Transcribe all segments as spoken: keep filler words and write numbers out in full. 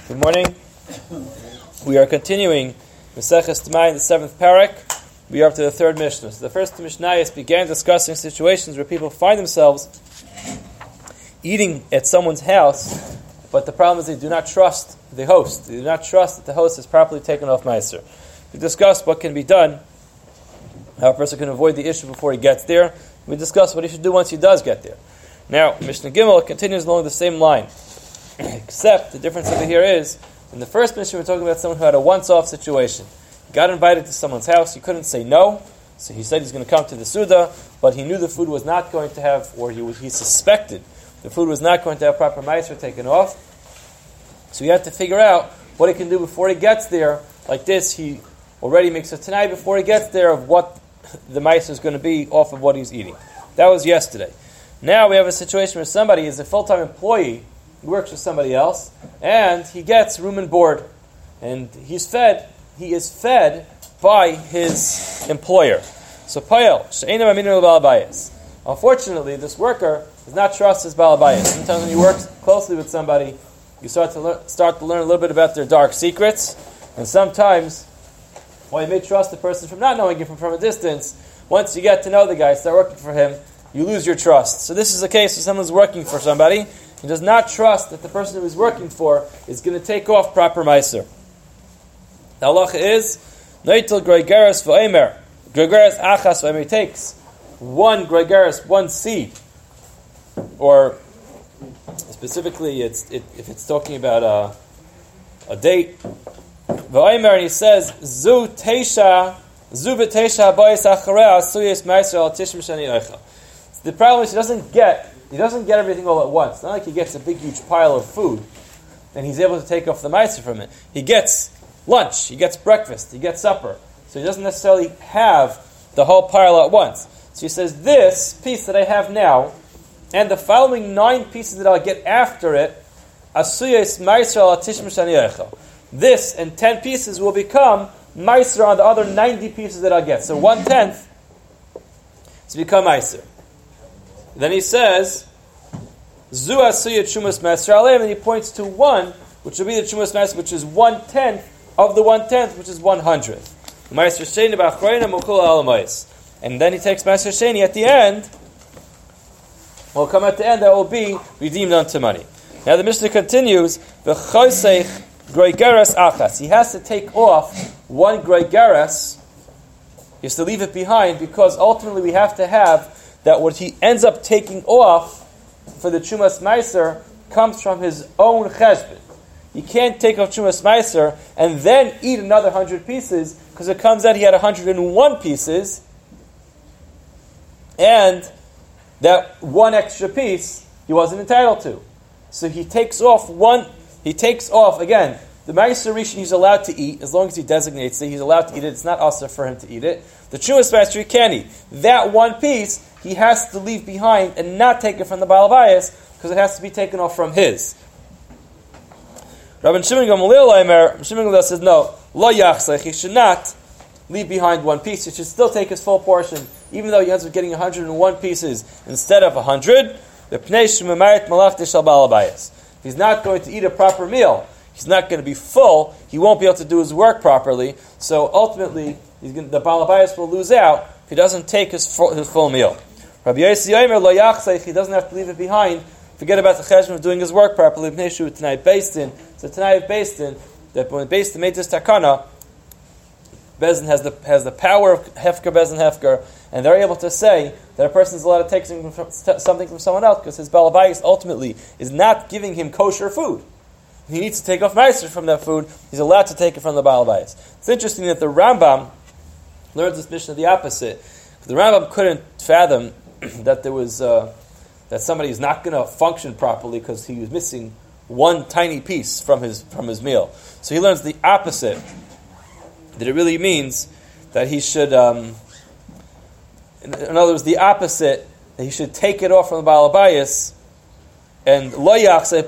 Good morning. We are continuing Maseches Tamayin, the seventh parak. We are up to the third Mishnah. So the first Mishnayos began discussing situations where people find themselves eating at someone's house, but the problem is they do not trust the host. They do not trust that the host has properly taken off Meiser. We discussed what can be done, how a person can avoid the issue before he gets there. We discussed what he should do once he does get there. Now, Mishnah Gimel continues along the same line, except the difference over here is, in the first Mishnah we're talking about someone who had a once-off situation. He got invited to someone's house, he couldn't say no, so he said he's going to come to the Suda, but he knew the food was not going to have, or he was, he suspected the food was not going to have proper Meiser taken off. So he had to figure out what he can do before he gets there. Like this, he already makes a Tanai before he gets there of what the Meiser is going to be off of what he's eating. That was yesterday. Now we have a situation where somebody is a full-time employee, he works with somebody else, and he gets room and board. And he's fed, he is fed by his employer. So Payel, She'ena Maminu Balabayas. Unfortunately, this worker does not trust his Balabayas. Sometimes when you work closely with somebody, you start to learn, start to learn a little bit about their dark secrets. And sometimes, while you may trust the person from not knowing you from, from a distance, once you get to know the guy, start working for him, you lose your trust. So this is a case where someone's working for somebody, he does not trust that the person who he's working for is going to take off proper Meiser. The halacha is, Noitel Gregaris v'omer, Gregaris achas v'omer, takes one Gregaris, one seed, or specifically, it's it, if it's talking about a, a date, v'omer, and he says, Zu teisha, Zu v'teisha bayis achareh, asuyes Meiser al tishim shani eicha. The problem is he doesn't get he doesn't get everything all at once. It's not like he gets a big huge pile of food and he's able to take off the Meiser from it. He gets lunch, he gets breakfast, he gets supper. So he doesn't necessarily have the whole pile at once. So he says, this piece that I have now and the following nine pieces that I'll get after it, asuyes Meiser al tishim shani eicha. This and ten pieces will become Meiser on the other ninety pieces that I'll get. So one tenth to become Meiser. Then he says, Zu asuyat shumas meiser aleim, and he points to one, which will be the shumas meiser, which is one tenth of the one tenth, which is one hundredth. Meiser sheni b'achroina mukul alamayis, and then he takes meiser sheni at the end. Will come at the end that will be redeemed unto money. Now the Mishnah continues, v'choseich gregaras achas. He has to take off one gregaras. He has to leave it behind because ultimately we have to have that what he ends up taking off for the Chumas Meiser comes from his own cheshbon. He can't take off Chumas Meiser and then eat another hundred pieces because it comes out he had one hundred one pieces and that one extra piece he wasn't entitled to. So he takes off one, he takes off, again, the Meiser Rishon he's allowed to eat, as long as he designates it, he's allowed to eat it, it's not also for him to eat it. The Chumas Meiser he can't eat. That one piece he has to leave behind and not take it from the Baal Bayis because it has to be taken off from his. Rabbi Shimon Gamaliel Shimon Gamaliel says no, lo yachsech, he should not leave behind one piece. He should still take his full portion, even though he ends up getting one hundred one pieces instead of one hundred. The pnei shemamarit malachti shel Baal Bayis. He's not going to eat a proper meal. He's not going to be full. He won't be able to do his work properly. So ultimately, he's going to, the Baal Bayis will lose out if he doesn't take his full, his full meal. Rabbi Yossi Yomer lo yachsech, he doesn't have to leave it behind. Forget about the cheshbon of doing his work properly. Bnei shu Tanai Beistin. So Tanai of Beistin, that when Beistin made this takana, Bezin has the has the power of hefker, Bezin hefker, and they're able to say that a person is allowed to take something from, something from someone else because his balabayis ultimately is not giving him kosher food. He needs to take off meiser from that food. He's allowed to take it from the balabayis. It's interesting that the Rambam learns this Mishnah the opposite. The Rambam couldn't fathom that there was uh, that somebody is not going to function properly because he was missing one tiny piece from his from his meal. So he learns the opposite. That it really means that he should, um, in, in other words, the opposite. That he should take it off from the Baal Bayis, and lo yachseh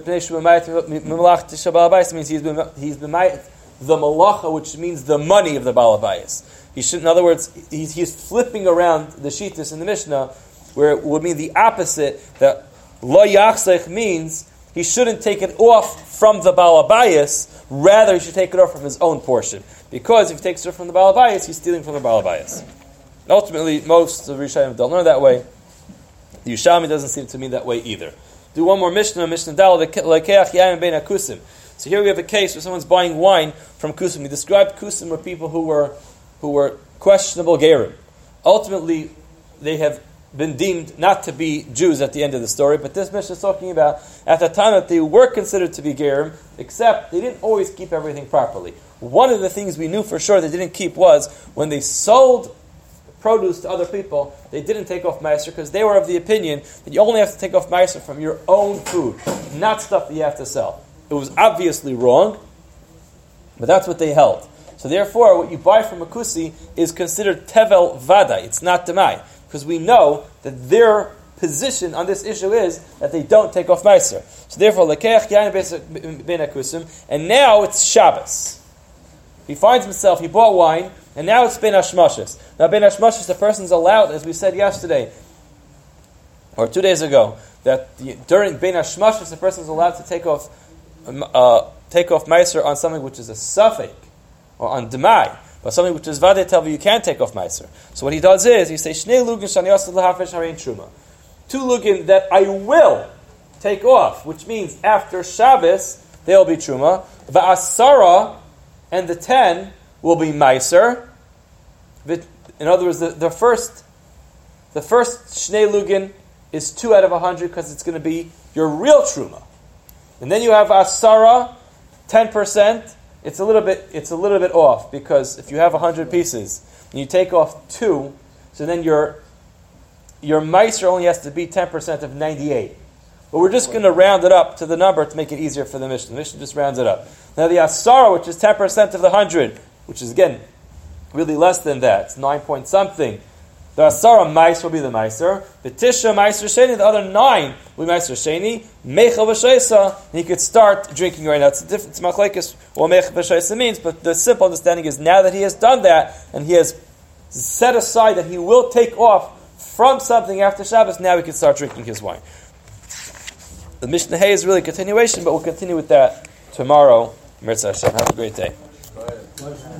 means he's been he's been the malacha, which means the money of the Baal Bayis. He should, in other words, he's, he's flipping around the shittus in the Mishnah, where it would mean the opposite. That lo yachseh means he shouldn't take it off from the Balabayas, rather he should take it off from his own portion. Because if he takes it from the Balabayas, he's stealing from the Balabayas. Ultimately, most of the Rishayim don't learn that way. The Yerushalmi doesn't seem to mean that way either. Do one more Mishnah, Mishnah Dal, Lekeach Yayin Ben Akusim. So here we have a case where someone's buying wine from Kusim. We described Kusim were people who were who were questionable Gerim. Ultimately, they have been deemed not to be Jews at the end of the story, but this Mishnah is talking about at the time that they were considered to be Gerim, except they didn't always keep everything properly. One of the things we knew for sure they didn't keep was when they sold produce to other people, they didn't take off Meiser because they were of the opinion that you only have to take off Meiser from your own food, not stuff that you have to sell. It was obviously wrong, but that's what they held. So therefore, what you buy from a kusi is considered tevel vada. It's not demai, because we know that their position on this issue is that they don't take off Meiser. So therefore, lekeach yain ben akusim, and now it's Shabbos. He finds himself, he bought wine, and now it's Ben Hashmashis. Now Ben Hashmashis, the person's allowed, as we said yesterday, or two days ago, that the, during Ben Hashmashis, the person's allowed to take off uh, take off Meiser on something which is a suffix, or on Demai, but something which is Vadei Telva, you can't take off Meiser. So what he does is, he says, Shnei Lugin Shani Yosef L'Hafesh Harein Truma. Two Lugin that I will take off, which means after Shabbos, they'll be Truma. Va'asara, and the ten will be Meiser. In other words, the, the first the first Shnei Lugin is two out of a hundred because it's going to be your real Truma. And then you have Asara, ten percent. It's a little bit it's a little bit off because if you have a hundred pieces and you take off two, so then your your Meiser only has to be ten percent of ninety-eight. But we're just going to round it up to the number to make it easier for the Mishnah. The Mishnah just rounds it up. Now the Asara, which is ten percent of the one hundred, which is again really less than that, it's nine point something. The Asara Meiser will be the Meiser. The Tisha Meiser Sheni, the other nine will be Meiser Sheni. Meichel V'Sheisa, and he could start drinking right now. It's a different, it's machlekes what Meichel V'Sheisa means, but the simple understanding is now that he has done that, and he has set aside that he will take off from something after Shabbos, now he can start drinking his wine. The Mishnah Hay is really a continuation, but we'll continue with that tomorrow. Mirza Hashem. Have a great day.